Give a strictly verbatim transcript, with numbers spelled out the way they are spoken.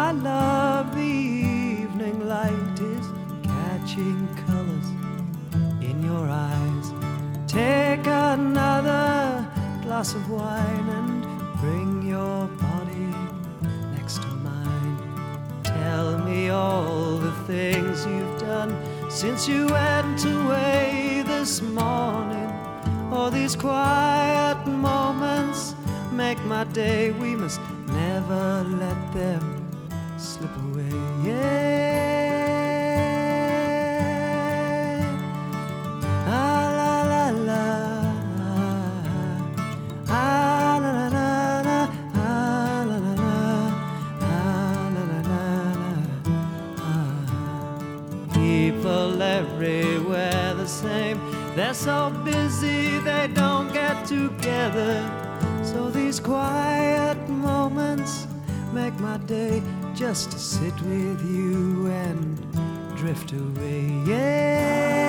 I love the evening light is catching colors in your eyes. Take another glass of wine and bring your body next to mine. Tell me all the things you've done since you went away this morning. All these quiet moments make my day. We must never let them slip away. Yeah. Ah, la, la, la. Ah, la, la, la, la. Ah, la, la, la. Ah, la, la, la, la. Ah. People everywhere the same. They're so busy they don't get together. So these quiet moments make my day, just to sit with you and drift away. Yeah.